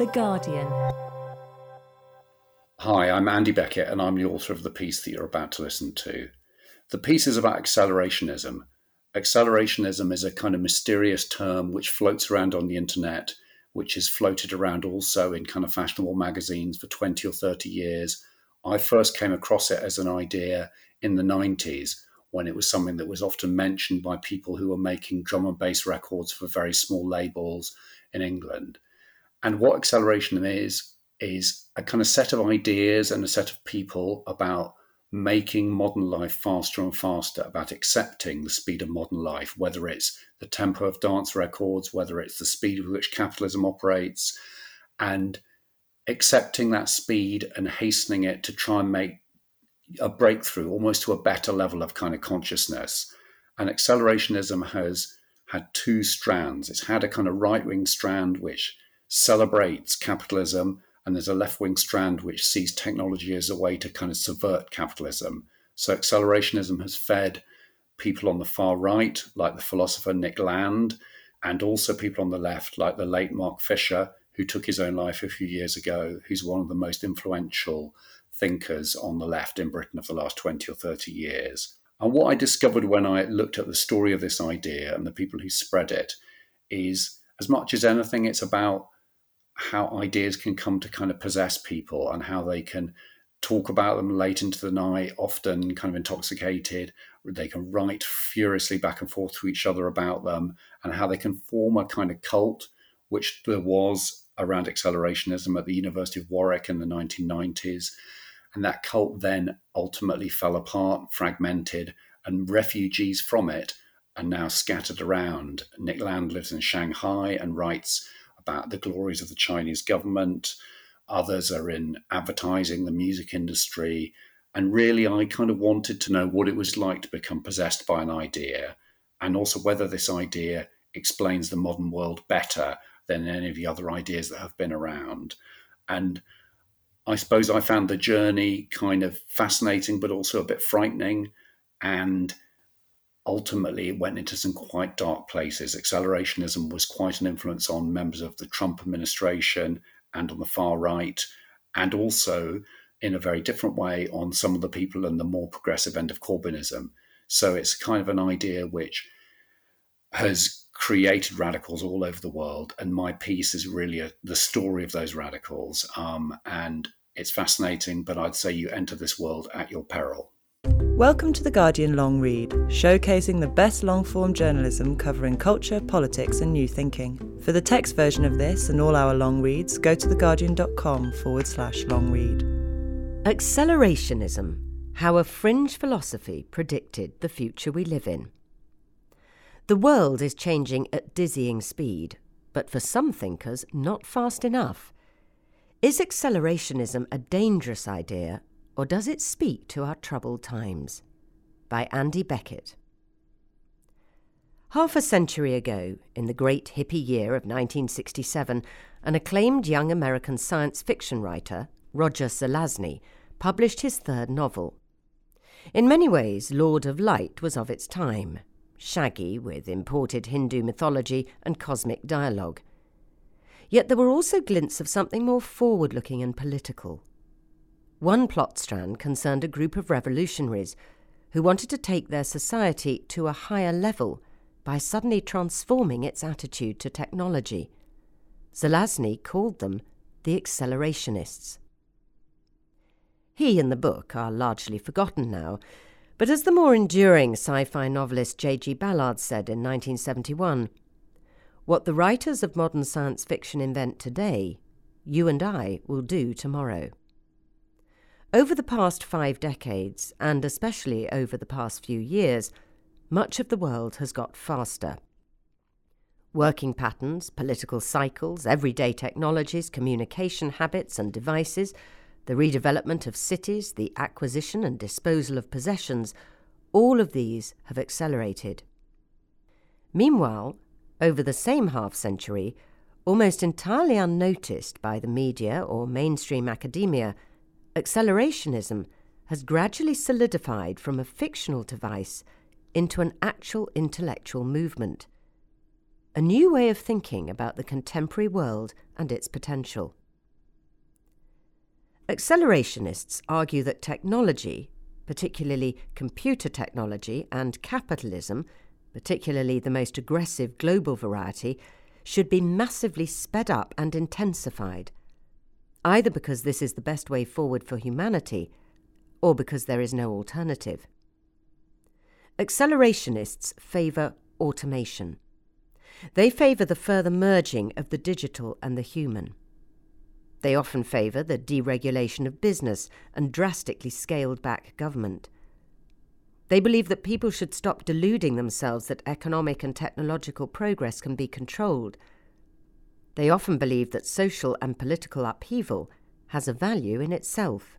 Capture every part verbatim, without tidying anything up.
The Guardian. Hi, I'm Andy Beckett and I'm the author of the piece that you're about to listen to. The piece is about accelerationism. Accelerationism is a kind of mysterious term which floats around on the internet, which is floated around also in kind of fashionable magazines for twenty or thirty years. I first came across it as an idea in the nineties when it was something that was often mentioned by people who were making drum and bass records for very small labels in England. And what acceleration is, is a kind of set of ideas and a set of people about making modern life faster and faster, about accepting the speed of modern life, whether it's the tempo of dance records, whether it's the speed with which capitalism operates, and accepting that speed and hastening it to try and make a breakthrough almost to a better level of kind of consciousness. And accelerationism has had two strands. It's had a kind of right-wing strand which celebrates capitalism, and there's a left-wing strand which sees technology as a way to kind of subvert capitalism. So accelerationism has fed people on the far right, like the philosopher Nick Land, and also people on the left, like the late Mark Fisher, who took his own life a few years ago, who's one of the most influential thinkers on the left in Britain of the last twenty or thirty years. And what I discovered when I looked at the story of this idea and the people who spread it is, as much as anything, it's about how ideas can come to kind of possess people and how they can talk about them late into the night, often kind of intoxicated. They can write furiously back and forth to each other about them, and how they can form a kind of cult, which there was around accelerationism at the University of Warwick in the nineteen nineties. And that cult then ultimately fell apart, fragmented, and refugees from it are now scattered around. Nick Land lives in Shanghai and writes about the glories of the Chinese government. Others are in advertising, the music industry. And really, I kind of wanted to know what it was like to become possessed by an idea, and also whether this idea explains the modern world better than any of the other ideas that have been around. And I suppose I found the journey kind of fascinating, but also a bit frightening. And ultimately, it went into some quite dark places. Accelerationism was quite an influence on members of the Trump administration and on the far right, and also in a very different way on some of the people in the more progressive end of Corbynism. So it's kind of an idea which has created radicals all over the world. And my piece is really a, the story of those radicals. Um, and it's fascinating, but I'd say you enter this world at your peril. Welcome to The Guardian Long Read, showcasing the best long-form journalism covering culture, politics and new thinking. For the text version of this and all our long reads, go to theguardian.com forward slash long read. Accelerationism, how a fringe philosophy predicted the future we live in. The world is changing at dizzying speed, but for some thinkers, not fast enough. Is accelerationism a dangerous idea, or does it speak to our troubled times? By Andy Beckett. Half a century ago, in the great hippie year of nineteen sixty-seven, an acclaimed young American science fiction writer, Roger Zelazny, published his third novel. In many ways, Lord of Light was of its time, shaggy with imported Hindu mythology and cosmic dialogue. Yet there were also glints of something more forward-looking and political. One plot strand concerned a group of revolutionaries who wanted to take their society to a higher level by suddenly transforming its attitude to technology. Zelazny called them the accelerationists. He and the book are largely forgotten now, but as the more enduring sci-fi novelist J G Ballard said in nineteen seventy-one, what the writers of modern science fiction invent today, you and I will do tomorrow. Over the past five decades, and especially over the past few years, much of the world has got faster. Working patterns, political cycles, everyday technologies, communication habits and devices, the redevelopment of cities, the acquisition and disposal of possessions, all of these have accelerated. Meanwhile, over the same half-century, almost entirely unnoticed by the media or mainstream academia, accelerationism has gradually solidified from a fictional device into an actual intellectual movement. a new way of thinking about the contemporary world and its potential. Accelerationists argue that technology, particularly computer technology, and capitalism, particularly the most aggressive global variety, should be massively sped up and intensified, either because this is the best way forward for humanity or because there is no alternative. Accelerationists favour automation. They favour the further merging of the digital and the human. They often favour the deregulation of business and drastically scaled-back government. They believe that people should stop deluding themselves that economic and technological progress can be controlled. They often believe that social and political upheaval has a value in itself.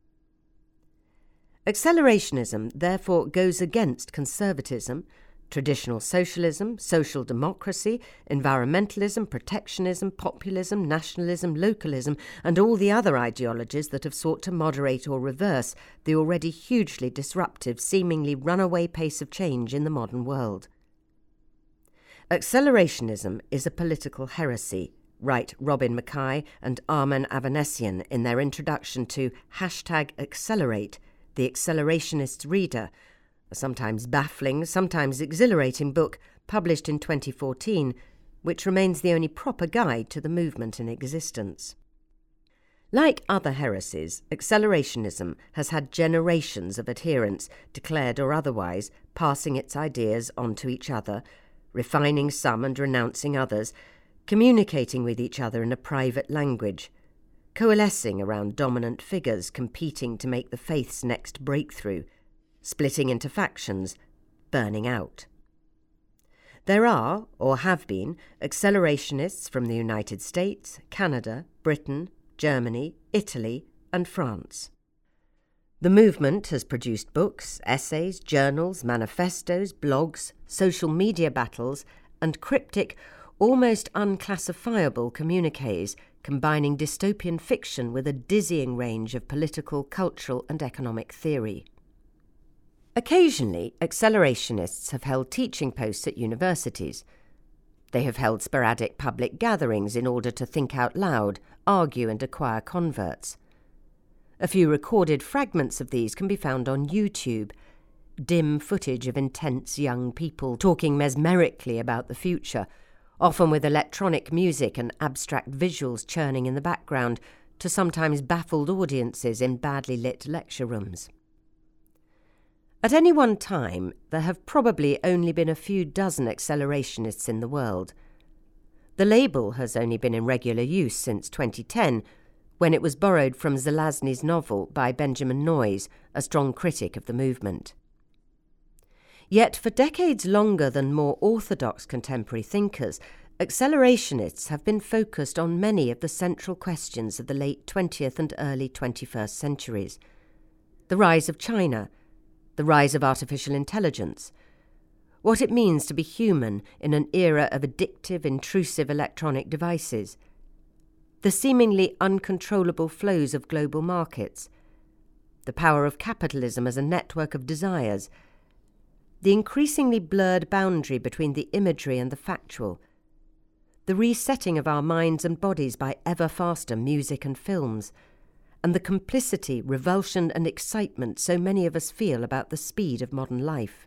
Accelerationism therefore goes against conservatism, traditional socialism, social democracy, environmentalism, protectionism, populism, nationalism, localism, and all the other ideologies that have sought to moderate or reverse the already hugely disruptive, seemingly runaway pace of change in the modern world. Accelerationism is a political heresy, write Robin Mackay and Armen Avanesian in their introduction to Hashtag Accelerate, the Accelerationist's Reader, a sometimes baffling, sometimes exhilarating book published in twenty fourteen, which remains the only proper guide to the movement in existence. Like other heresies, accelerationism has had generations of adherents, declared or otherwise, passing its ideas on to each other, refining some and renouncing others, communicating with each other in a private language, coalescing around dominant figures competing to make the faith's next breakthrough, splitting into factions, burning out. There are, or have been, accelerationists from the United States, Canada, Britain, Germany, Italy, and France. The movement has produced books, essays, journals, manifestos, blogs, social media battles, and cryptic, almost unclassifiable communiques combining dystopian fiction with a dizzying range of political, cultural, and economic theory. Occasionally, accelerationists have held teaching posts at universities. They have held sporadic public gatherings in order to think out loud, argue, and acquire converts. A few recorded fragments of these can be found on YouTube, dim footage of intense young people talking mesmerically about the future, often with electronic music and abstract visuals churning in the background, to sometimes baffled audiences in badly lit lecture rooms. At any one time, there have probably only been a few dozen accelerationists in the world. The label has only been in regular use since twenty ten, when it was borrowed from Zelazny's novel by Benjamin Noyes, a strong critic of the movement. Yet for decades longer than more orthodox contemporary thinkers, accelerationists have been focused on many of the central questions of the late twentieth and early twenty-first centuries. The rise of China, the rise of artificial intelligence, what it means to be human in an era of addictive, intrusive electronic devices, the seemingly uncontrollable flows of global markets, the power of capitalism as a network of desires, the increasingly blurred boundary between the imagery and the factual, the resetting of our minds and bodies by ever faster music and films, and the complicity, revulsion and excitement so many of us feel about the speed of modern life.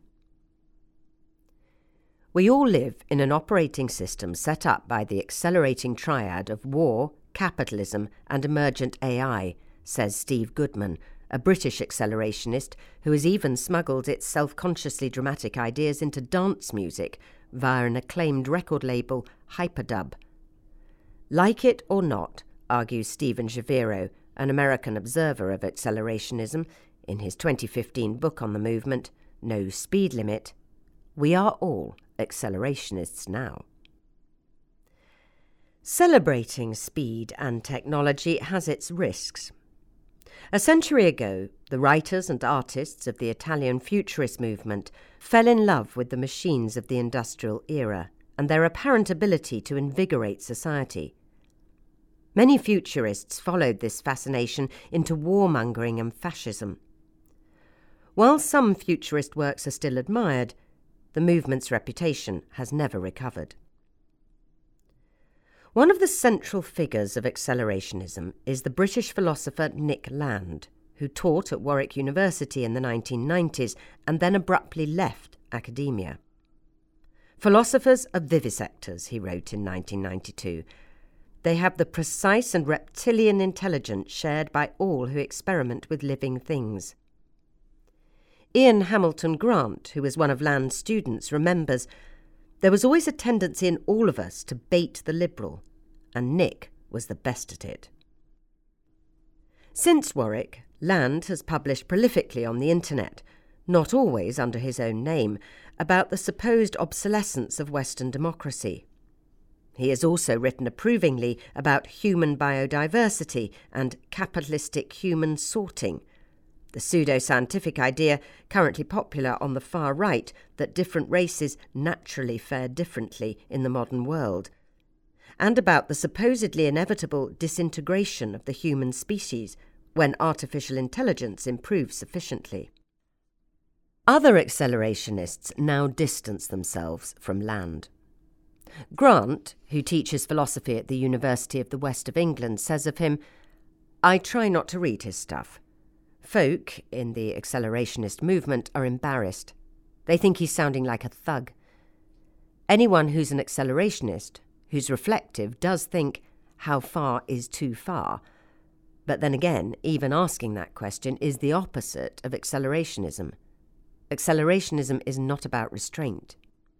We all live in an operating system set up by the accelerating triad of war, capitalism and emergent A I, says Steve Goodman, a British accelerationist who has even smuggled its self-consciously dramatic ideas into dance music via an acclaimed record label, Hyperdub. Like it or not, argues Stephen Shaviro, an American observer of accelerationism, in his twenty fifteen book on the movement, No Speed Limit, we are all accelerationists now. Celebrating speed and technology has its risks. A century ago, the writers and artists of the Italian futurist movement fell in love with the machines of the industrial era and their apparent ability to invigorate society. Many futurists followed this fascination into warmongering and fascism. While some futurist works are still admired, the movement's reputation has never recovered. One of the central figures of accelerationism is the British philosopher Nick Land, who taught at Warwick University in the nineteen nineties and then abruptly left academia. Philosophers are vivisectors, he wrote in nineteen ninety-two. They have the precise and reptilian intelligence shared by all who experiment with living things. Ian Hamilton Grant, who was one of Land's students, remembers, "There was always a tendency in all of us to bait the liberal, and Nick was the best at it." Since Warwick, Land has published prolifically on the internet, not always under his own name, about the supposed obsolescence of Western democracy. He has also written approvingly about human biodiversity and capitalistic human sorting, the pseudo-scientific idea currently popular on the far right that different races naturally fare differently in the modern world, and about the supposedly inevitable disintegration of the human species when artificial intelligence improves sufficiently. Other accelerationists now distance themselves from Land. Grant, who teaches philosophy at the University of the West of England, says of him, "I try not to read his stuff. Folk in the accelerationist movement are embarrassed. They think he's sounding like a thug. Anyone who's an accelerationist, who's reflective, does think, how far is too far? But then again, even asking that question is the opposite of accelerationism. Accelerationism is not about restraint."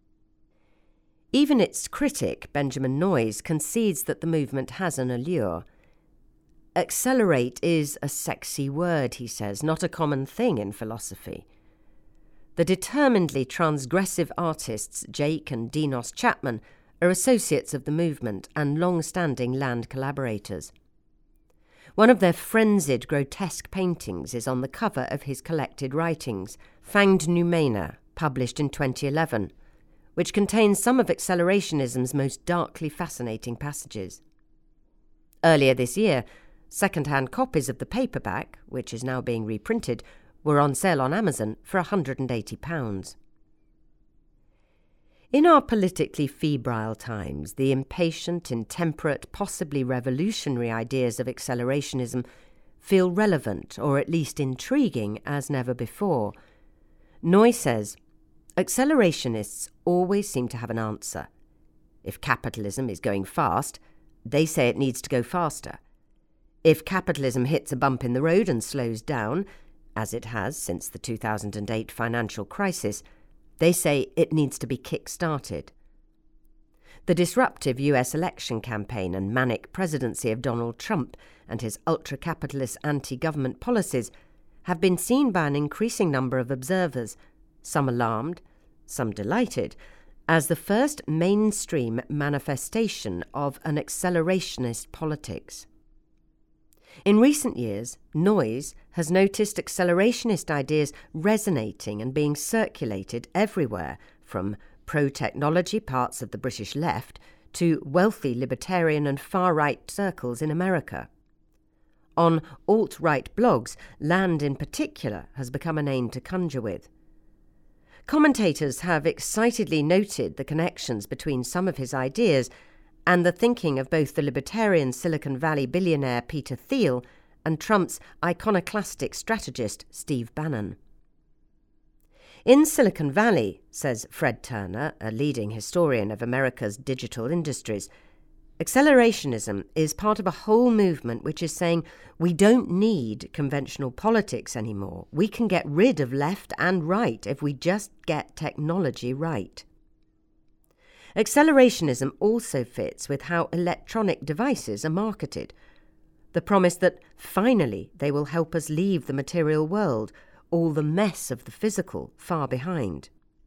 Even its critic, Benjamin Noyes, concedes that the movement has an allure. Accelerate is a sexy word, he says, not a common thing in philosophy. The determinedly transgressive artists Jake and Dinos Chapman are associates of the movement and long-standing Land collaborators. One of their frenzied, grotesque paintings is on the cover of his collected writings, Fanged Noumena, published in twenty eleven, which contains some of accelerationism's most darkly fascinating passages. Earlier this year, second-hand copies of the paperback, which is now being reprinted, were on sale on Amazon for one hundred eighty pounds. In our politically febrile times, the impatient, intemperate, possibly revolutionary ideas of accelerationism feel relevant, or at least intriguing, as never before. Noy says, "Accelerationists always seem to have an answer. If capitalism is going fast, they say it needs to go faster. If capitalism hits a bump in the road and slows down, as it has since the two thousand eight financial crisis, they say it needs to be kick-started." The disruptive U S election campaign and manic presidency of Donald Trump and his ultra-capitalist anti-government policies have been seen by an increasing number of observers, some alarmed, some delighted, as the first mainstream manifestation of an accelerationist politics. In recent years, Noyes has noticed accelerationist ideas resonating and being circulated everywhere, from pro-technology parts of the British left to wealthy libertarian and far-right circles in America. On alt-right blogs, Land in particular has become a name to conjure with. Commentators have excitedly noted the connections between some of his ideas and the thinking of both the libertarian Silicon Valley billionaire Peter Thiel and Trump's iconoclastic strategist Steve Bannon. In Silicon Valley, says Fred Turner, a leading historian of America's digital industries, accelerationism is part of a whole movement which is saying we don't need conventional politics anymore. We can get rid of left and right if we just get technology right. Accelerationism also fits with how electronic devices are marketed. The promise that finally they will help us leave the material world, all the mess of the physical far behind.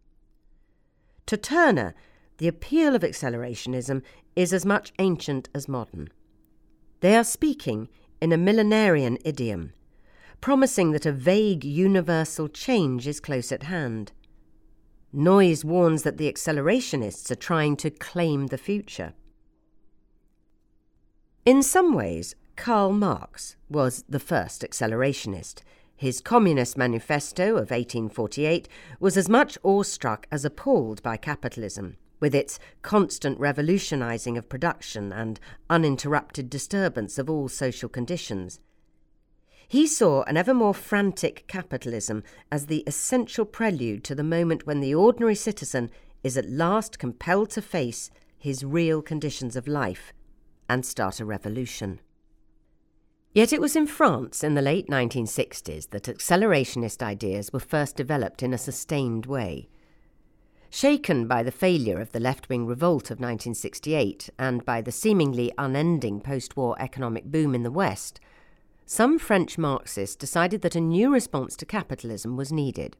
To Turner, the appeal of accelerationism is as much ancient as modern. They are speaking in a millenarian idiom, promising that a vague universal change is close at hand. Noyes warns that the accelerationists are trying to claim the future. In some ways, Karl Marx was the first accelerationist. His Communist Manifesto of eighteen forty-eight was as much awestruck as appalled by capitalism, with its constant revolutionising of production and uninterrupted disturbance of all social conditions. He saw an ever more frantic capitalism as the essential prelude to the moment when the ordinary citizen is at last compelled to face his real conditions of life and start a revolution. Yet it was in France in the late nineteen sixties that accelerationist ideas were first developed in a sustained way. Shaken by the failure of the left-wing revolt of nineteen sixty-eight and by the seemingly unending post-war economic boom in the West, some French Marxists decided that a new response to capitalism was needed.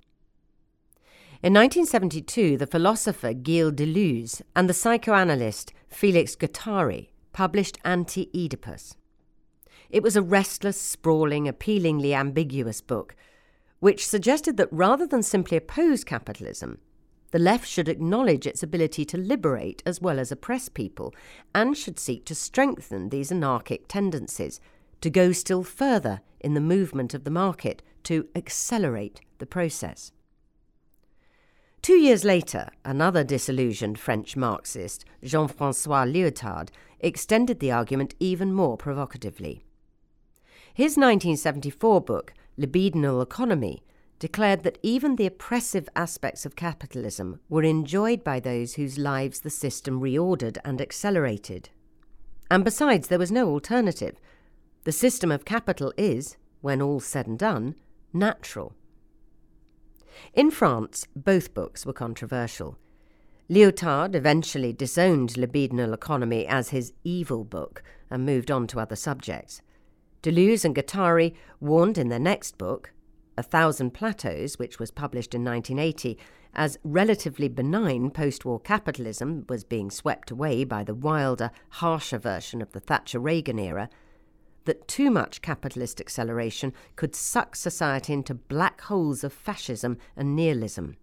In nineteen seventy-two, the philosopher Gilles Deleuze and the psychoanalyst Félix Guattari published Anti-Oedipus. It was a restless, sprawling, appealingly ambiguous book, which suggested that rather than simply oppose capitalism, the left should acknowledge its ability to liberate as well as oppress people, and should seek to strengthen these anarchic tendencies, to go still further in the movement of the market, to accelerate the process. Two years later, another disillusioned French Marxist, Jean-François Lyotard, extended the argument even more provocatively. His nineteen seventy-four book, Libidinal Economy, declared that even the oppressive aspects of capitalism were enjoyed by those whose lives the system reordered and accelerated. And besides, there was no alternative. The system of capital is, when all's said and done, natural. In France, both books were controversial. Lyotard eventually disowned Libidinal Economy as his evil book and moved on to other subjects. Deleuze and Guattari warned in their next book, A Thousand Plateaus, which was published in nineteen eighty, as relatively benign post-war capitalism was being swept away by the wilder, harsher version of the Thatcher-Reagan era, that too much capitalist acceleration could suck society into black holes of fascism and nihilism.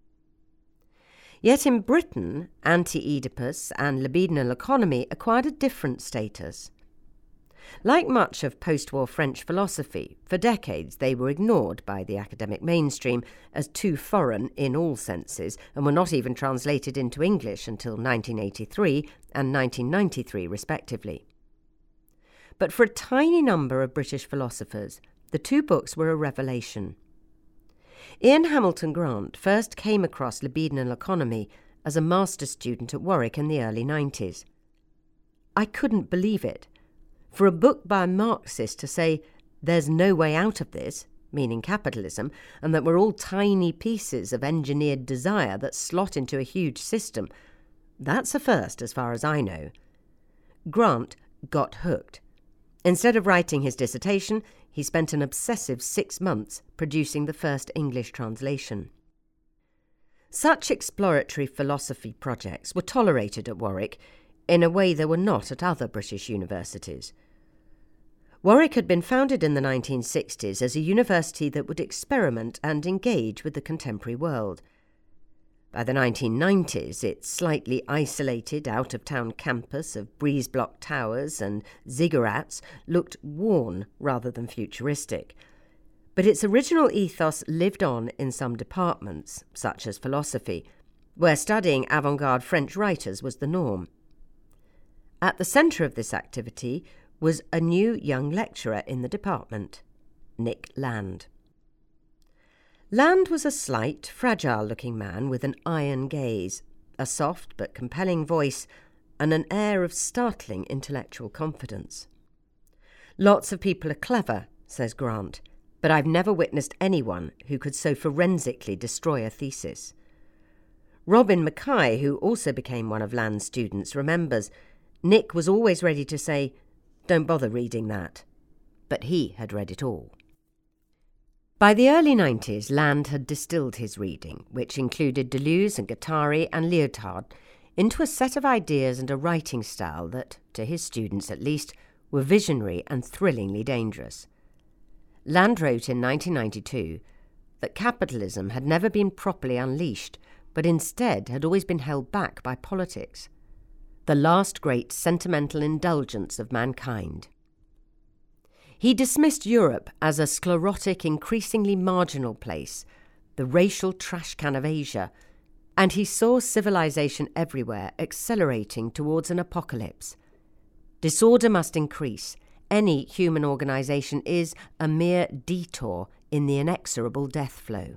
Yet in Britain, Anti-Oedipus and Libidinal Economy acquired a different status. Like much of post-war French philosophy, for decades they were ignored by the academic mainstream as too foreign in all senses, and were not even translated into English until nineteen eighty-three and nineteen ninety-three respectively. But for a tiny number of British philosophers, the two books were a revelation. Ian Hamilton Grant first came across Libidinal Economy as a master's student at Warwick in the early nineties. I couldn't believe it. For a book by a Marxist to say, there's no way out of this, meaning capitalism, and that we're all tiny pieces of engineered desire that slot into a huge system, that's a first as far as I know. Grant got hooked. Instead of writing his dissertation, he spent an obsessive six months producing the first English translation. Such exploratory philosophy projects were tolerated at Warwick in a way they were not at other British universities. Warwick had been founded in the nineteen sixties as a university that would experiment and engage with the contemporary world. By the nineteen nineties, its slightly isolated, out-of-town campus of breeze-block towers and ziggurats looked worn rather than futuristic. But its original ethos lived on in some departments, such as philosophy, where studying avant-garde French writers was the norm. At the centre of this activity was a new young lecturer in the department, Nick Land. Land was a slight, fragile-looking man with an iron gaze, a soft but compelling voice, and an air of startling intellectual confidence. Lots of people are clever, says Grant, but I've never witnessed anyone who could so forensically destroy a thesis. Robin Mackay, who also became one of Land's students, remembers Nick was always ready to say, "Don't bother reading that," but he had read it all. By the early nineties, Land had distilled his reading, which included Deleuze and Guattari and Lyotard, into a set of ideas and a writing style that, to his students at least, were visionary and thrillingly dangerous. Land wrote in nineteen ninety-two that capitalism had never been properly unleashed, but instead had always been held back by politics, the last great sentimental indulgence of mankind. He dismissed Europe as a sclerotic, increasingly marginal place, the racial trash can of Asia, and he saw civilization everywhere accelerating towards an apocalypse. Disorder must increase. Any human organisation is a mere detour in the inexorable death flow.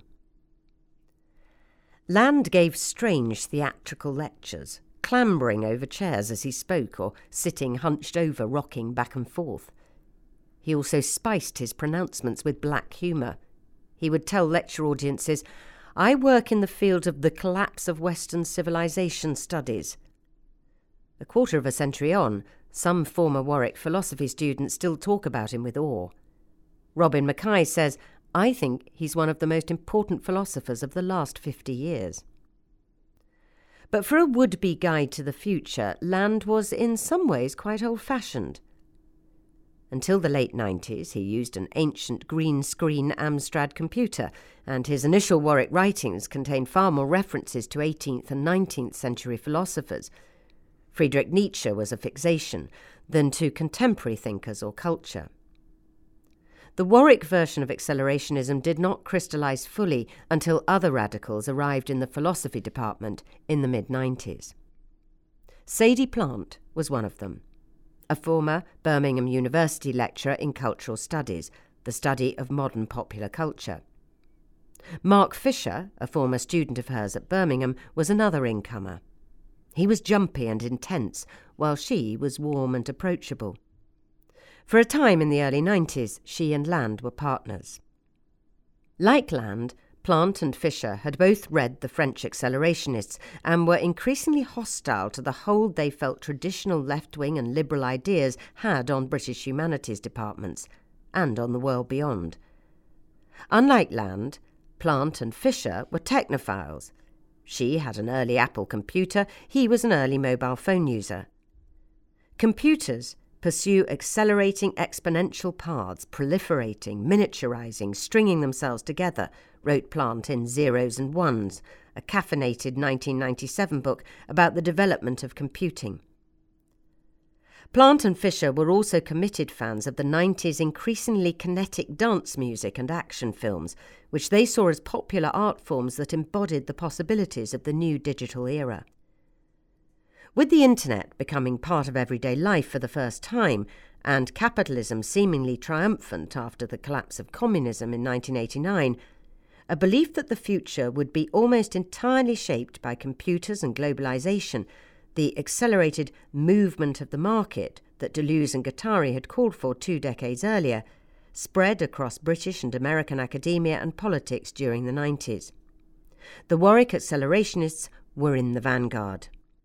Land gave strange theatrical lectures, clambering over chairs as he spoke or sitting hunched over, rocking back and forth. He also spiced his pronouncements with black humour. He would tell lecture audiences, "I work in the field of the collapse of Western civilization studies." A quarter of a century on, some former Warwick philosophy students still talk about him with awe. Robin Mackay says, "I think he's one of the most important philosophers of the last fifty years." But for a would-be guide to the future, Land was in some ways quite old-fashioned. Until the late nineties, he used an ancient green-screen Amstrad computer, and his initial Warwick writings contained far more references to eighteenth and nineteenth century philosophers. Friedrich Nietzsche was a fixation, than to contemporary thinkers or culture. The Warwick version of accelerationism did not crystallise fully until other radicals arrived in the philosophy department in the mid-nineties. Sadie Plant was one of them, a former Birmingham University lecturer in cultural studies, the study of modern popular culture. Mark Fisher, a former student of hers at Birmingham, was another incomer. He was jumpy and intense, while she was warm and approachable. For a time in the early nineties, she and Land were partners. Like Land, Plant and Fisher had both read the French accelerationists and were increasingly hostile to the hold they felt traditional left-wing and liberal ideas had on British humanities departments and on the world beyond. Unlike Land, Plant and Fisher were technophiles. She had an early Apple computer, he was an early mobile phone user. Computers pursue accelerating exponential paths, proliferating, miniaturizing, stringing themselves together, wrote Plant in Zeros and Ones, a caffeinated nineteen ninety-seven book about the development of computing. Plant and Fisher were also committed fans of the nineties increasingly kinetic dance music and action films, which they saw as popular art forms that embodied the possibilities of the new digital era. With the internet becoming part of everyday life for the first time, and capitalism seemingly triumphant after the collapse of communism in nineteen eighty-nine, a belief that the future would be almost entirely shaped by computers and globalization, the accelerated movement of the market that Deleuze and Guattari had called for two decades earlier, spread across British and American academia and politics during the nineties. The Warwick accelerationists were in the vanguard.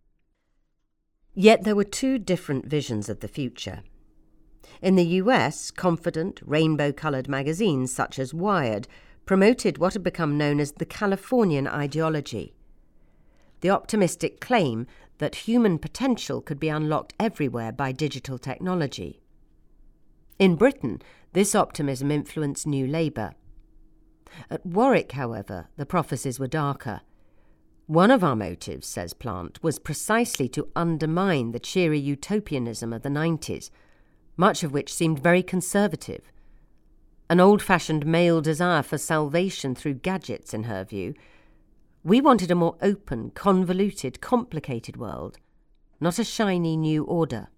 Yet there were two different visions of the future. In the U S, confident, rainbow-coloured magazines such as Wired promoted what had become known as the Californian ideology, the optimistic claim that human potential could be unlocked everywhere by digital technology. In Britain, this optimism influenced New Labour. At Warwick, however, the prophecies were darker. One of our motives, says Plant, was precisely to undermine the cheery utopianism of the nineties, much of which seemed very conservative. An old-fashioned male desire for salvation through gadgets, in her view. We wanted a more open, convoluted, complicated world, not a shiny new order.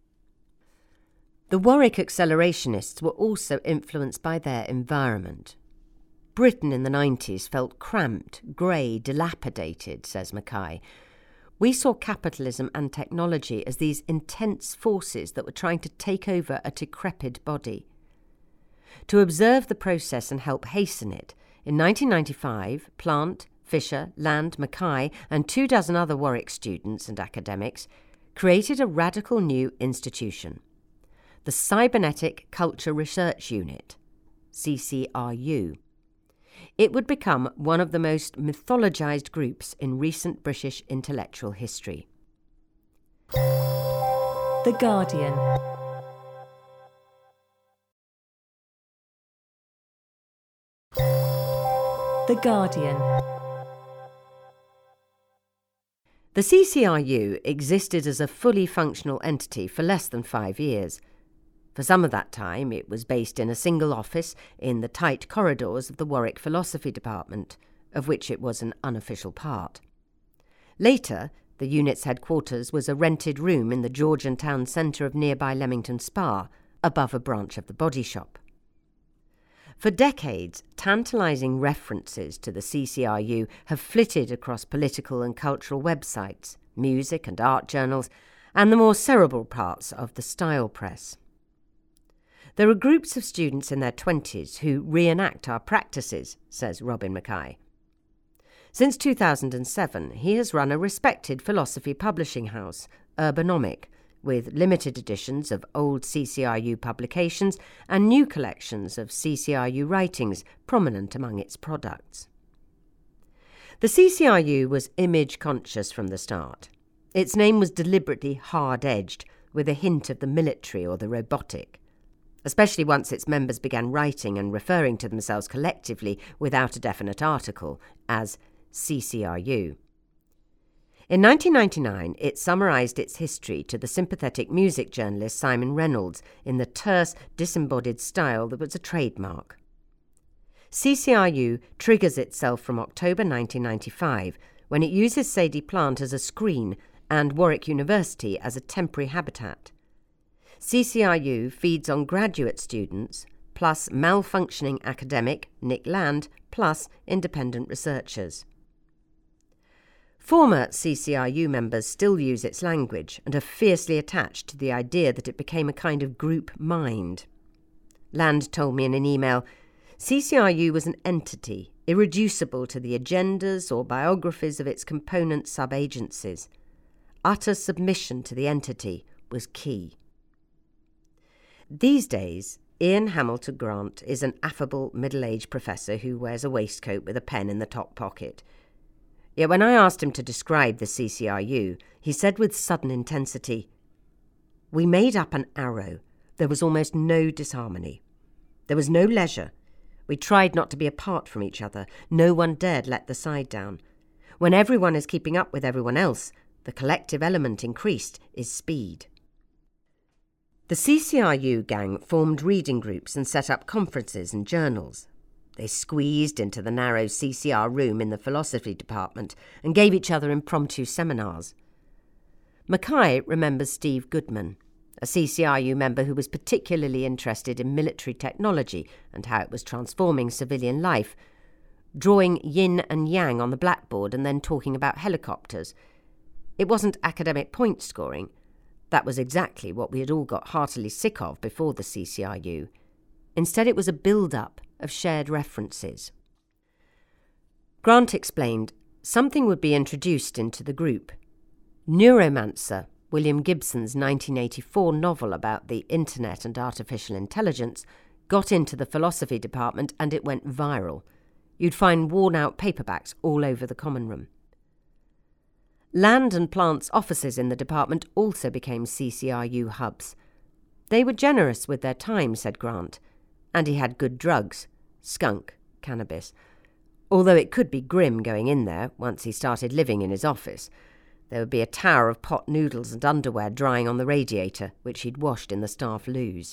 The Warwick accelerationists were also influenced by their environment. Britain in the nineties felt cramped, grey, dilapidated, says Mackay. We saw capitalism and technology as these intense forces that were trying to take over a decrepit body. To observe the process and help hasten it, in nineteen ninety-five, Plant, Fisher, Land, Mackay, and two dozen other Warwick students and academics created a radical new institution, the Cybernetic Culture Research Unit, C C R U. It would become one of the most mythologized groups in recent British intellectual history. The Guardian. The Guardian. The C C R U existed as a fully functional entity for less than five years. For some of that time, it was based in a single office in the tight corridors of the Warwick Philosophy Department, of which it was an unofficial part. Later, the unit's headquarters was a rented room in the Georgian town centre of nearby Leamington Spa, above a branch of the Body Shop. For decades, tantalising references to the C C R U have flitted across political and cultural websites, music and art journals, and the more cerebral parts of the style press. There are groups of students in their twenties who reenact our practices, says Robin Mackay. Since two thousand seven, he has run a respected philosophy publishing house, Urbanomic, with limited editions of old C C R U publications and new collections of C C R U writings prominent among its products. The C C R U was image-conscious from the start. Its name was deliberately hard-edged, with a hint of the military or the robotic, especially once its members began writing and referring to themselves collectively without a definite article as C C R U. In nineteen ninety-nine, it summarised its history to the sympathetic music journalist Simon Reynolds in the terse, disembodied style that was a trademark. C C R U triggers itself from October nineteen ninety-five, when it uses Sadie Plant as a screen and Warwick University as a temporary habitat. C C R U feeds on graduate students, plus malfunctioning academic, Nick Land, plus independent researchers. Former C C R U members still use its language and are fiercely attached to the idea that it became a kind of group mind. Land told me in an email, C C R U was an entity, irreducible to the agendas or biographies of its component sub-agencies. Utter submission to the entity was key. These days, Ian Hamilton Grant is an affable middle-aged professor who wears a waistcoat with a pen in the top pocket. Yet when I asked him to describe the C C R U, he said with sudden intensity, "We made up an arrow. There was almost no disharmony. There was no leisure. We tried not to be apart from each other. No one dared let the side down. When everyone is keeping up with everyone else, the collective element increased is speed." The C C R U gang formed reading groups and set up conferences and journals. They squeezed into the narrow C C R room in the philosophy department and gave each other impromptu seminars. Mackay remembers Steve Goodman, a C C R U member who was particularly interested in military technology and how it was transforming civilian life, drawing yin and yang on the blackboard and then talking about helicopters. It wasn't academic point scoring. That was exactly what we had all got heartily sick of before the C C R U. Instead, it was a build-up of shared references. Grant explained something would be introduced into the group. Neuromancer, William Gibson's nineteen eighty-four novel about the internet and artificial intelligence, got into the philosophy department and it went viral. You'd find worn-out paperbacks all over the common room. Land and Plant's offices in the department also became C C R U hubs. They were generous with their time, said Grant, and he had good drugs, skunk, cannabis, although it could be grim going in there once he started living in his office. There would be a tower of pot noodles and underwear drying on the radiator, which he'd washed in the staff loos.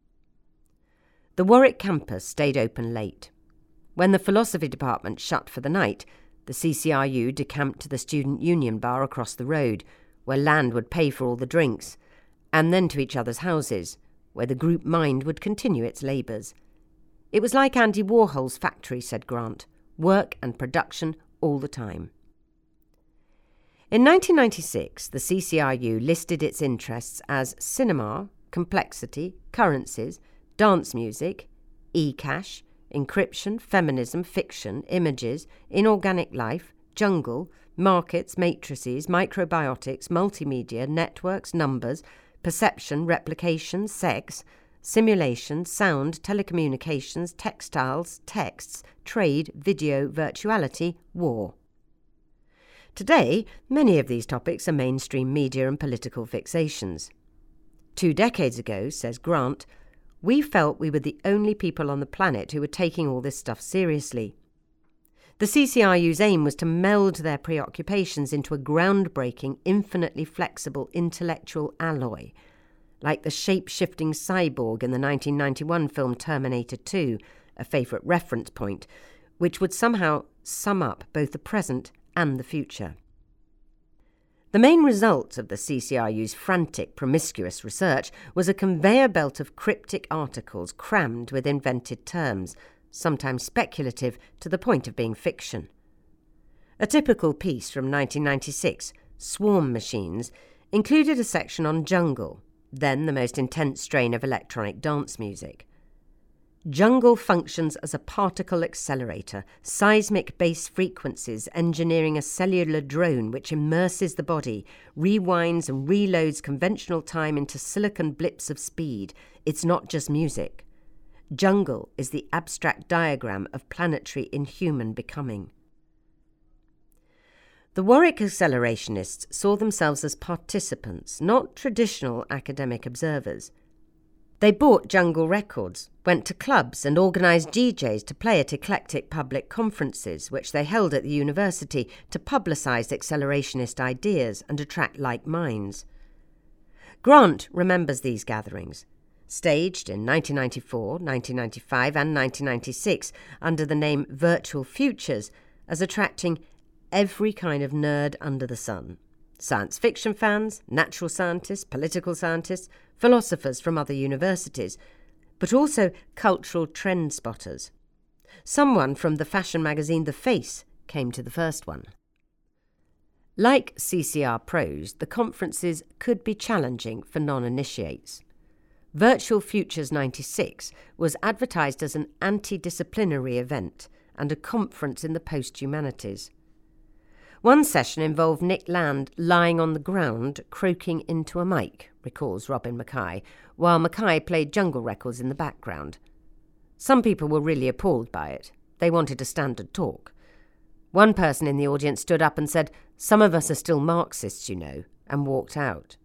The Warwick campus stayed open late. When the philosophy department shut for the night, the C C R U decamped to the student union bar across the road, where Land would pay for all the drinks, and then to each other's houses, where the group mind would continue its labours. It was like Andy Warhol's factory, said Grant, work and production all the time. In nineteen ninety-six, the C C R U listed its interests as cinema, complexity, currencies, dance music, e-cash, encryption, feminism, fiction, images, inorganic life, jungle, markets, matrices, microbiotics, multimedia, networks, numbers, perception, replication, sex, simulation, sound, telecommunications, textiles, texts, trade, video, virtuality, war. Today, many of these topics are mainstream media and political fixations. Two decades ago, says Grant, we felt we were the only people on the planet who were taking all this stuff seriously. The C C R U's aim was to meld their preoccupations into a groundbreaking, infinitely flexible intellectual alloy, like the shape-shifting cyborg in the nineteen ninety-one film Terminator two, a favourite reference point, which would somehow sum up both the present and the future. The main result of the C C R U's frantic, promiscuous research was a conveyor belt of cryptic articles crammed with invented terms, sometimes speculative to the point of being fiction. A typical piece from nineteen ninety-six, Swarm Machines, included a section on jungle, then the most intense strain of electronic dance music. Jungle functions as a particle accelerator, seismic base frequencies engineering a cellular drone which immerses the body, rewinds and reloads conventional time into silicon blips of speed. It's not just music. Jungle is the abstract diagram of planetary inhuman becoming. The Warwick accelerationists saw themselves as participants, not traditional academic observers. They bought Jungle records, went to clubs and organised D Js to play at eclectic public conferences, which they held at the university to publicise accelerationist ideas and attract like minds. Grant remembers these gatherings, staged in nineteen ninety-four, nineteen ninety-five and nineteen ninety-six under the name Virtual Futures, as attracting every kind of nerd under the sun. Science fiction fans, natural scientists, political scientists, philosophers from other universities, but also cultural trend spotters. Someone from the fashion magazine The Face came to the first one. Like C C R Pros, the conferences could be challenging for non-initiates. Virtual Futures ninety-six was advertised as an anti-disciplinary event and a conference in the post-humanities. One session involved Nick Land lying on the ground, croaking into a mic, recalls Robin Mackay, while Mackay played jungle records in the background. Some people were really appalled by it. They wanted a standard talk. One person in the audience stood up and said, "Some of us are still Marxists, you know," and walked out.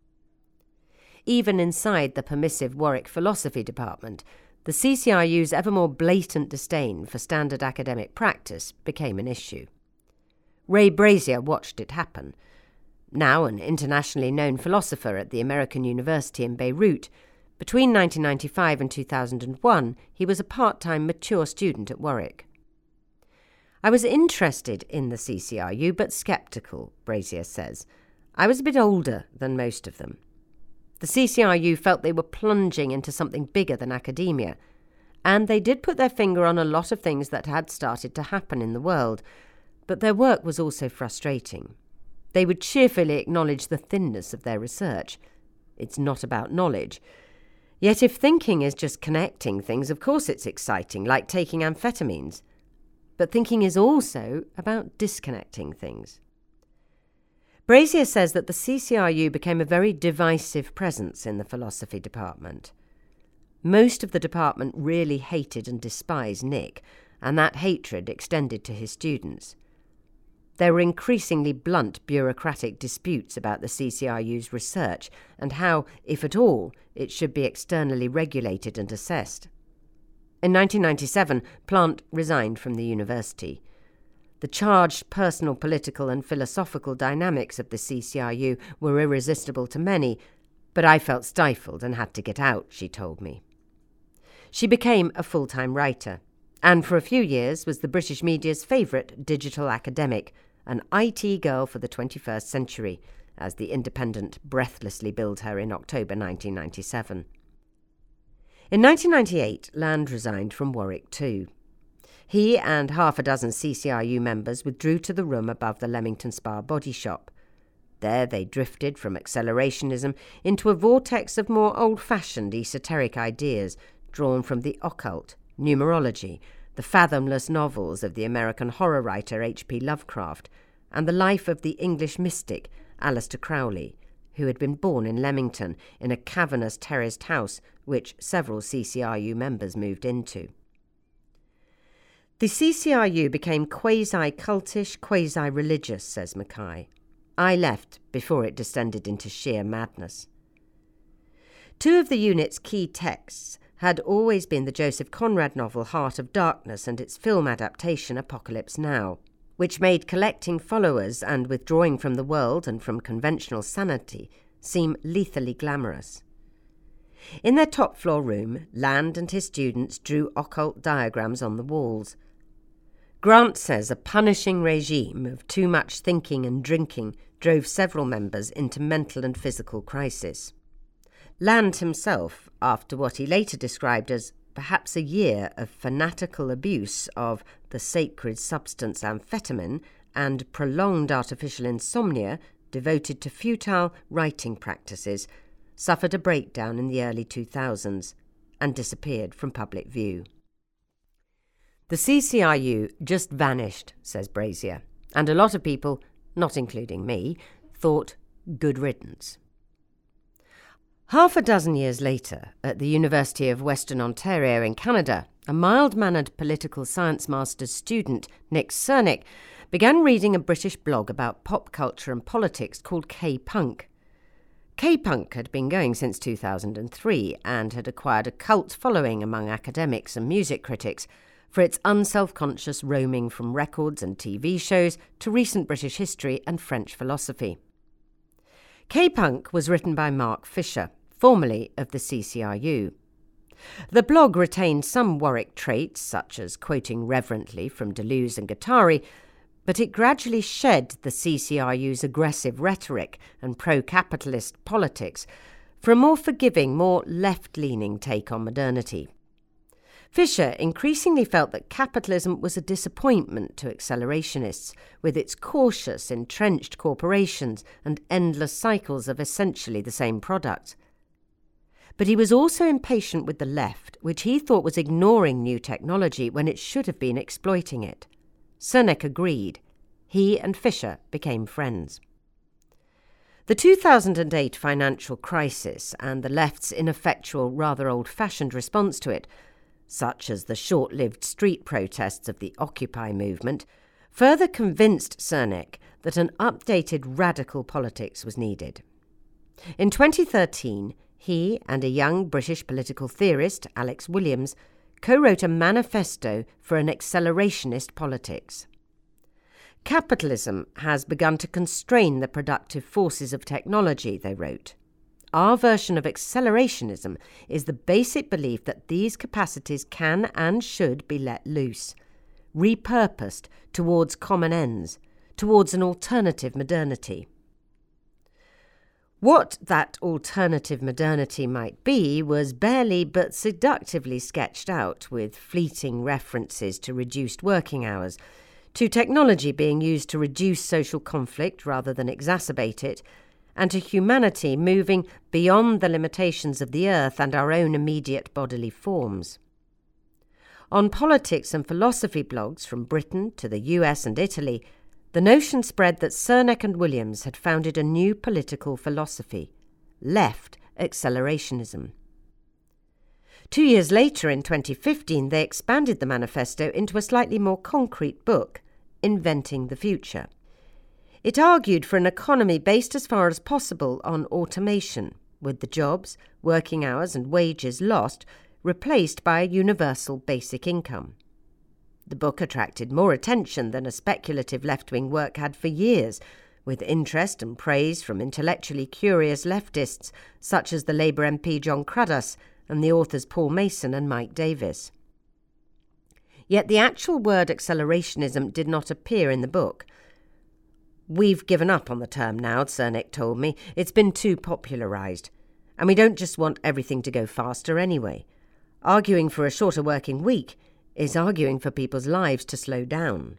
Even inside the permissive Warwick Philosophy Department, the C C R U's ever more blatant disdain for standard academic practice became an issue. Ray Brazier watched it happen. Now an internationally known philosopher at the American University in Beirut, between nineteen ninety-five and two thousand one, he was a part-time mature student at Warwick. "I was interested in the C C R U, but sceptical," Brazier says. "I was a bit older than most of them. The C C R U felt they were plunging into something bigger than academia, and they did put their finger on a lot of things that had started to happen in the world, but their work was also frustrating. They would cheerfully acknowledge the thinness of their research. It's not about knowledge. Yet if thinking is just connecting things, of course it's exciting, like taking amphetamines. But thinking is also about disconnecting things." Brazier says that the C C R U became a very divisive presence in the philosophy department. Most of the department really hated and despised Nick, and that hatred extended to his students. There were increasingly blunt bureaucratic disputes about the C C R U's research and how, if at all, it should be externally regulated and assessed. In nineteen ninety-seven, Plant resigned from the university. The charged personal, political and philosophical dynamics of the C C R U were irresistible to many, but I felt stifled and had to get out, she told me. She became a full-time writer, and for a few years was the British media's favourite digital academic, an I T girl for the twenty-first century, as The Independent breathlessly billed her in October nineteen ninety-seven. In nineteen ninety-eight, Land resigned from Warwick too. He and half a dozen C C R U members withdrew to the room above the Leamington Spa body shop. There they drifted from accelerationism into a vortex of more old-fashioned esoteric ideas drawn from the occult, numerology, the fathomless novels of the American horror writer H P Lovecraft, and the life of the English mystic Aleister Crowley, who had been born in Leamington in a cavernous terraced house which several C C R U members moved into. The C C R U became quasi-cultish, quasi-religious, says Mackay. I left before it descended into sheer madness. Two of the unit's key texts had always been the Joseph Conrad novel Heart of Darkness and its film adaptation Apocalypse Now, which made collecting followers and withdrawing from the world and from conventional sanity seem lethally glamorous. In their top-floor room, Land and his students drew occult diagrams on the walls. Grant says a punishing regime of too much thinking and drinking drove several members into mental and physical crisis. Land himself, after what he later described as perhaps a year of fanatical abuse of the sacred substance amphetamine and prolonged artificial insomnia devoted to futile writing practices, suffered a breakdown in the early two thousands and disappeared from public view. The C C I U just vanished, says Brazier, and a lot of people, not including me, thought good riddance. Half a dozen years later, at the University of Western Ontario in Canada, a mild-mannered political science master's student, Nick Cernick, began reading a British blog about pop culture and politics called K-Punk. K-Punk had been going since two thousand three and had acquired a cult following among academics and music critics for its unself-conscious roaming from records and T V shows to recent British history and French philosophy. K-Punk was written by Mark Fisher, formerly of the C C I U. The blog retained some Warwick traits, such as quoting reverently from Deleuze and Guattari, but it gradually shed the C C I U's aggressive rhetoric and pro-capitalist politics for a more forgiving, more left-leaning take on modernity. Fisher increasingly felt that capitalism was a disappointment to accelerationists, with its cautious, entrenched corporations and endless cycles of essentially the same product. But he was also impatient with the left, which he thought was ignoring new technology when it should have been exploiting it. Cernick agreed. He and Fisher became friends. The two thousand eight financial crisis and the left's ineffectual, rather old-fashioned response to it, such as the short-lived street protests of the Occupy movement, further convinced Cernick that an updated radical politics was needed. In twenty thirteen, he and a young British political theorist, Alex Williams, co-wrote a manifesto for an accelerationist politics. Capitalism has begun to constrain the productive forces of technology, they wrote. Our version of accelerationism is the basic belief that these capacities can and should be let loose, repurposed towards common ends, towards an alternative modernity. What that alternative modernity might be was barely but seductively sketched out, with fleeting references to reduced working hours, to technology being used to reduce social conflict rather than exacerbate it, and to humanity moving beyond the limitations of the earth and our own immediate bodily forms. On politics and philosophy blogs from Britain to the U S and Italy, the notion spread that Cernick and Williams had founded a new political philosophy, left accelerationism. Two years later, in twenty fifteen, they expanded the manifesto into a slightly more concrete book, Inventing the Future. It argued for an economy based as far as possible on automation, with the jobs, working hours and wages lost replaced by a universal basic income. The book attracted more attention than a speculative left-wing work had for years, with interest and praise from intellectually curious leftists such as the Labour M P John Cruddas and the authors Paul Mason and Mike Davis. Yet the actual word accelerationism did not appear in the book. "We've given up on the term now," Cernick told me. "It's been too popularised. And we don't just want everything to go faster anyway. Arguing for a shorter working week is arguing for people's lives to slow down."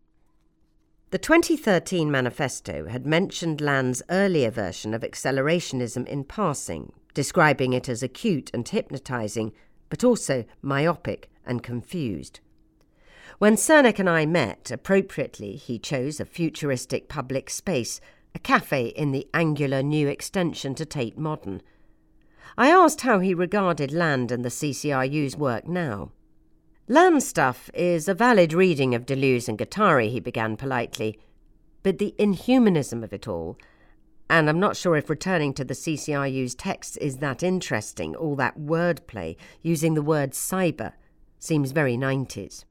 The twenty thirteen manifesto had mentioned Land's earlier version of accelerationism in passing, describing it as acute and hypnotising, but also myopic and confused. When Cernick and I met, appropriately he chose a futuristic public space, a cafe in the angular new extension to Tate Modern. I asked how he regarded Land and the C C I U's work now. "Land's stuff is a valid reading of Deleuze and Guattari," he began politely, "but the inhumanism of it all, and I'm not sure if returning to the C C I U's texts is that interesting, all that wordplay, using the word cyber, seems very nineties.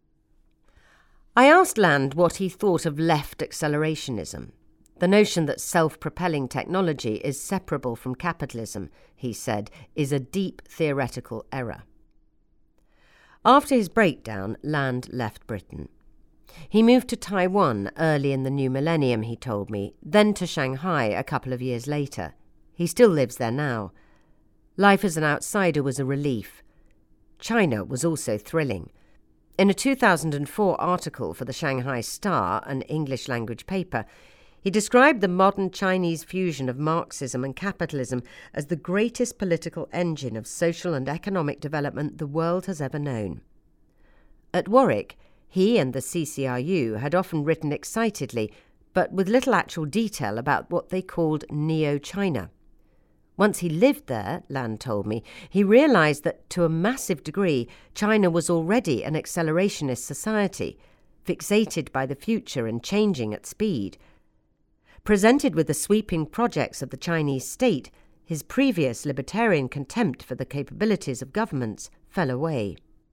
I asked Land what he thought of left accelerationism. The notion that self-propelling technology is separable from capitalism, he said, is a deep theoretical error. After his breakdown, Land left Britain. He moved to Taiwan early in the new millennium, he told me, then to Shanghai a couple of years later. He still lives there now. Life as an outsider was a relief. China was also thrilling. In a two thousand four article for the Shanghai Star, an English-language paper, he described the modern Chinese fusion of Marxism and capitalism as the greatest political engine of social and economic development the world has ever known. At Warwick, he and the C C R U had often written excitedly, but with little actual detail, about what they called Neo-China. Once he lived there, Land told me, he realised that to a massive degree China was already an accelerationist society, fixated by the future and changing at speed. Presented with the sweeping projects of the Chinese state, his previous libertarian contempt for the capabilities of governments fell away.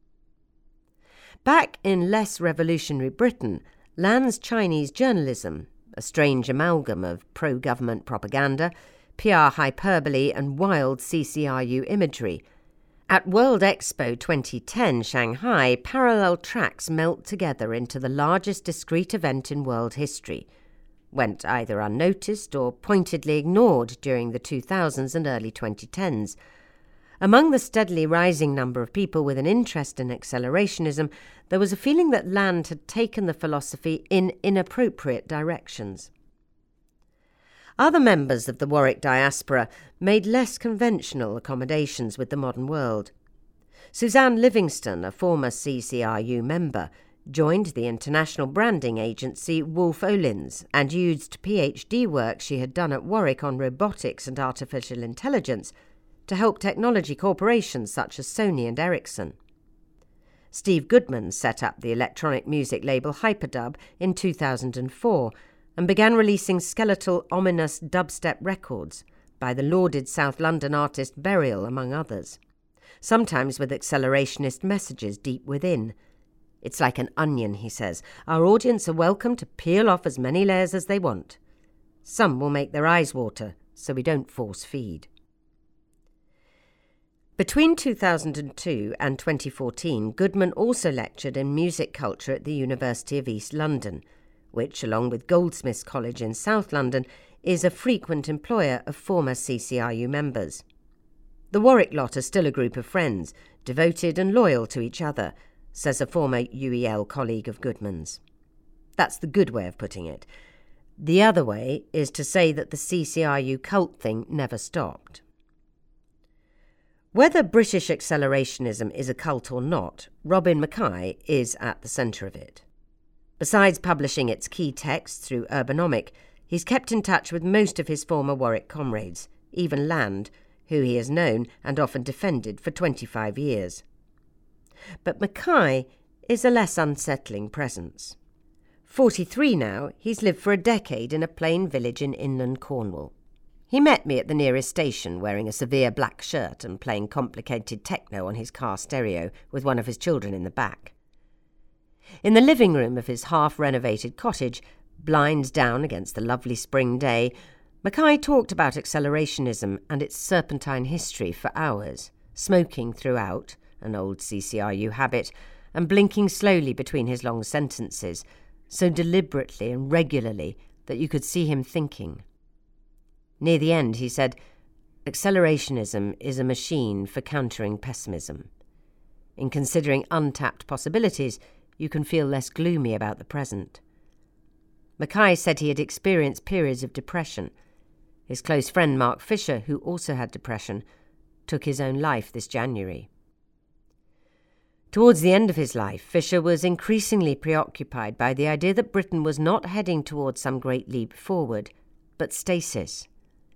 Back in less revolutionary Britain, Land's Chinese journalism, a strange amalgam of pro-government propaganda, P R hyperbole and wild C C R U imagery. At World Expo twenty ten Shanghai, parallel tracks melt together into the largest discrete event in world history, went either unnoticed or pointedly ignored during the two thousands and early twenty tens. Among the steadily rising number of people with an interest in accelerationism, there was a feeling that Land had taken the philosophy in inappropriate directions. Other members of the Warwick diaspora made less conventional accommodations with the modern world. Suzanne Livingston, a former C C R U member, joined the international branding agency Wolf Olins and used PhD work she had done at Warwick on robotics and artificial intelligence to help technology corporations such as Sony and Ericsson. Steve Goodman set up the electronic music label Hyperdub in two thousand four and began releasing skeletal, ominous dubstep records by the lauded South London artist Burial, among others, sometimes with accelerationist messages deep within. It's like an onion, he says. Our audience are welcome to peel off as many layers as they want. Some will make their eyes water, so we don't force feed. Between two thousand two and twenty fourteen, Goodman also lectured in music culture at the University of East London, which, along with Goldsmiths College in South London, is a frequent employer of former C C R U members. The Warwick lot are still a group of friends, devoted and loyal to each other, says a former U E L colleague of Goodman's. That's the good way of putting it. The other way is to say that the C C R U cult thing never stopped. Whether British accelerationism is a cult or not, Robin Mackay is at the centre of it. Besides publishing its key texts through Urbanomic, he's kept in touch with most of his former Warwick comrades, even Land, who he has known and often defended for twenty-five years. But Mackay is a less unsettling presence. Forty-three now, he's lived for a decade in a plain village in inland Cornwall. He met me at the nearest station wearing a severe black shirt and playing complicated techno on his car stereo with one of his children in the back. In the living room of his half-renovated cottage, blinds down against the lovely spring day, Mackay talked about accelerationism and its serpentine history for hours, smoking throughout, an old C C R U habit, and blinking slowly between his long sentences, so deliberately and regularly that you could see him thinking. Near the end, he said, "Accelerationism is a machine for countering pessimism. In considering untapped possibilities, you can feel less gloomy about the present." Mackay said he had experienced periods of depression. His close friend Mark Fisher, who also had depression, took his own life this January. Towards the end of his life, Fisher was increasingly preoccupied by the idea that Britain was not heading towards some great leap forward, but stasis.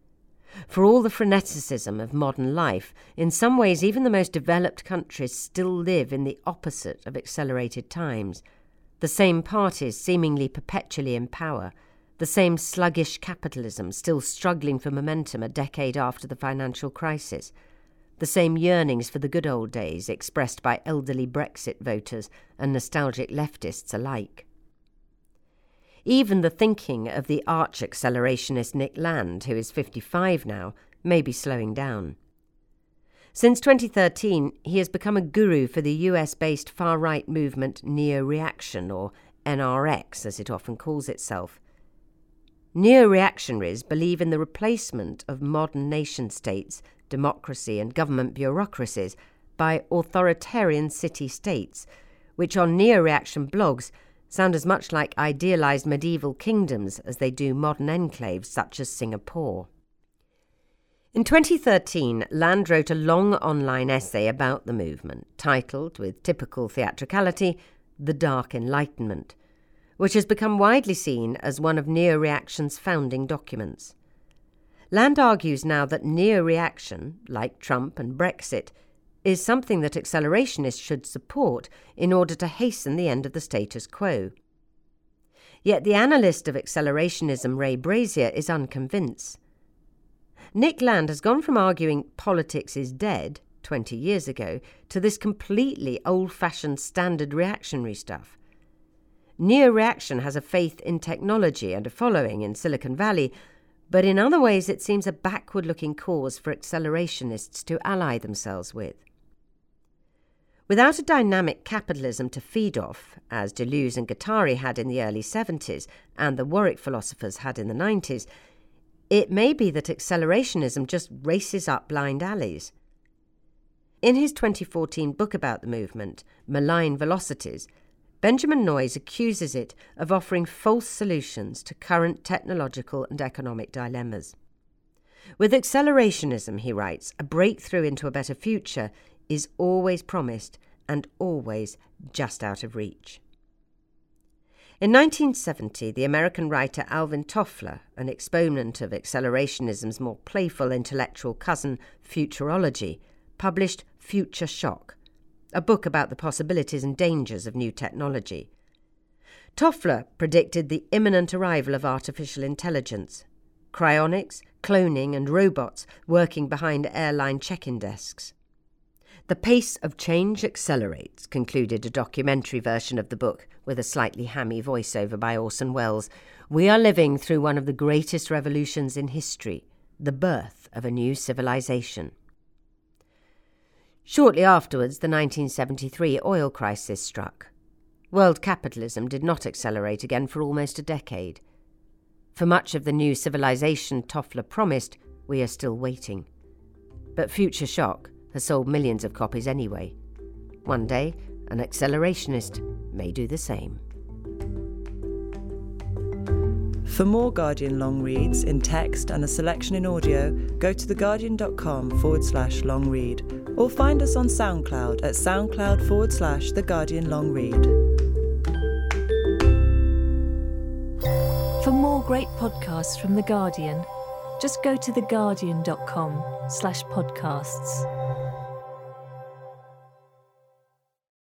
For all the freneticism of modern life, in some ways even the most developed countries still live in the opposite of accelerated times. The same parties seemingly perpetually in power, the same sluggish capitalism still struggling for momentum a decade after the financial crisis, the same yearnings for the good old days expressed by elderly Brexit voters and nostalgic leftists alike. Even the thinking of the arch-accelerationist Nick Land, who is fifty-five now, may be slowing down. Since twenty thirteen, he has become a guru for the U S-based far-right movement Neo-Reaction, or N R X as it often calls itself. Neo-reactionaries believe in the replacement of modern nation-states, democracy and government bureaucracies by authoritarian city-states, which on neo-reaction blogs sound as much like idealised medieval kingdoms as they do modern enclaves such as Singapore. In twenty thirteen, Land wrote a long online essay about the movement, titled, with typical theatricality, The Dark Enlightenment, which has become widely seen as one of neo-reaction's founding documents. Land argues now that neo-reaction, like Trump and Brexit, is something that accelerationists should support in order to hasten the end of the status quo. Yet the analyst of accelerationism, Ray Brazier, is unconvinced. Nick Land has gone from arguing politics is dead twenty years ago to this completely old-fashioned standard reactionary stuff. Neo-reaction has a faith in technology and a following in Silicon Valley, but in other ways it seems a backward-looking cause for accelerationists to ally themselves with. Without a dynamic capitalism to feed off, as Deleuze and Guattari had in the early seventies and the Warwick philosophers had in the nineties, it may be that accelerationism just races up blind alleys. In his twenty fourteen book about the movement, Malign Velocities, Benjamin Noyes accuses it of offering false solutions to current technological and economic dilemmas. With accelerationism, he writes, a breakthrough into a better future is always promised and always just out of reach. In nineteen seventy, the American writer Alvin Toffler, an exponent of accelerationism's more playful intellectual cousin, futurology, published Future Shock, a book about the possibilities and dangers of new technology. Toffler predicted the imminent arrival of artificial intelligence, cryonics, cloning and robots working behind airline check-in desks. The pace of change accelerates, concluded a documentary version of the book with a slightly hammy voiceover by Orson Welles. We are living through one of the greatest revolutions in history, the birth of a new civilization. Shortly afterwards, the nineteen seventy-three oil crisis struck. World capitalism did not accelerate again for almost a decade. For much of the new civilization Toffler promised, we are still waiting. But Future Shock has sold millions of copies anyway. One day, an accelerationist may do the same. For more Guardian long reads in text and a selection in audio, go to theguardian.com forward slash long read or find us on SoundCloud at soundcloud forward slash The Guardian Long Read. For more great podcasts from The Guardian, just go to theguardian.com slash podcasts.